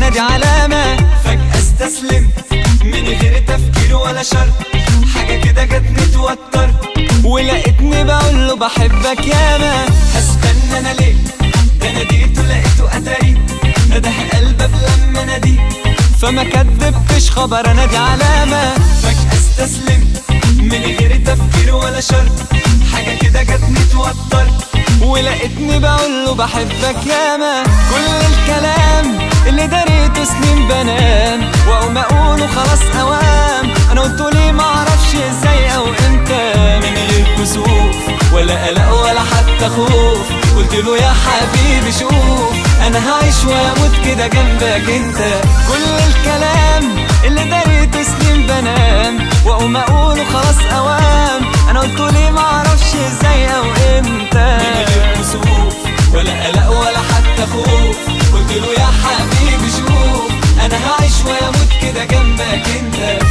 انا دي علامة. فجأة استسلمت من غير تفكير ولا شرط، حاجة كده جاتني توتر، ولقيتني بقوله بحبك ياما. هستنى انا ليه؟ ده ناديته لقيته اتاري نده قلبك لما ناديه، فما كدبتش خبر انا دي علامة. فجأة استسلمت من غير تفكير ولا شرط، حاجة كده جاتني توتر، ولقيتني بقوله بحبك ياما. كل الكلام اللي دريته سنين بنام، واقوم اقوله خلاص اوام. انا قلت ليه معرفش ازاي او امتى، من غير كسوف ولا قلق ولا حتى خوف. قلت له يا حبيبي شوف، انا هعيش واموت كده جنبك انت. كل الكلام اللي دريته سنين بنام، واقوم اقوله خلاص اوام. انا قلت ليه معرفش ازاي او امتى، من غير كسوف ولا قلق ولا حتى خوف. قلت له يا حبيبي شوف، انا هعيش واموت كده جنبك انت.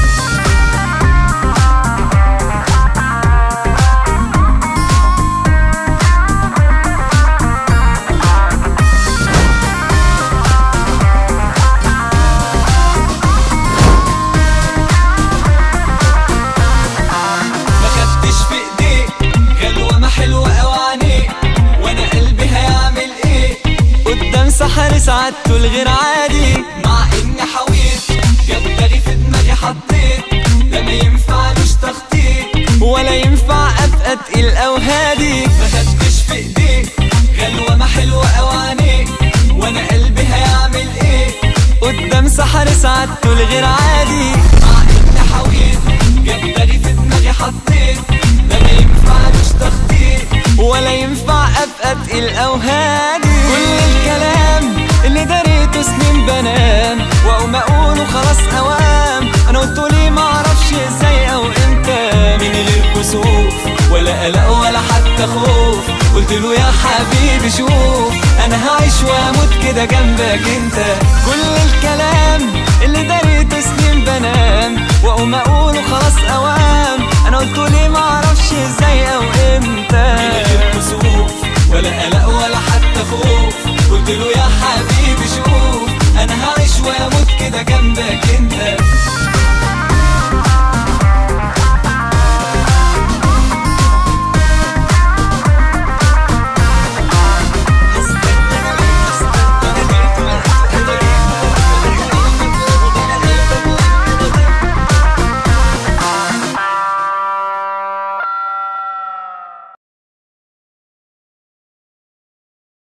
سحر سعادته الغير عادي، مع اني حاولت يا دماغي في دماغي حطيت، لا ما ينفعلوش تخطيط ولا ينفع ابقى تقيل او هادي. ما خدتش في ايديك غلوة ما حلوة او عينيك، وانا قلبي هيعمل ايه قدام سحر سعادته الغير عادي. مع اني حاولت يا دماغي في دماغي حطيت، لا ما ينفعلوش تخطيط ولا ينفع ابقى تقيل او هادي. كل الكلام اللي دريته سنين بنام، واقوم اقوله خلاص اوام. انا قلت ليه معرفش ازاي او امتى، من غير كسوف ولا قلق ولا حتى خوف. قلت له يا حبيبي شوف، انا هعيش واموت كده جنبك انت. كل الكلام اللي دريته سنين بنام، واقوم اقوله خلاص اوام. انا قلت ليه معرفش ازاي او امتى، من غير كسوف ولا قلق ولا حتى خوف. قلت له يا حبيبي شوف، انا هعيش واموت كده جنبك انت.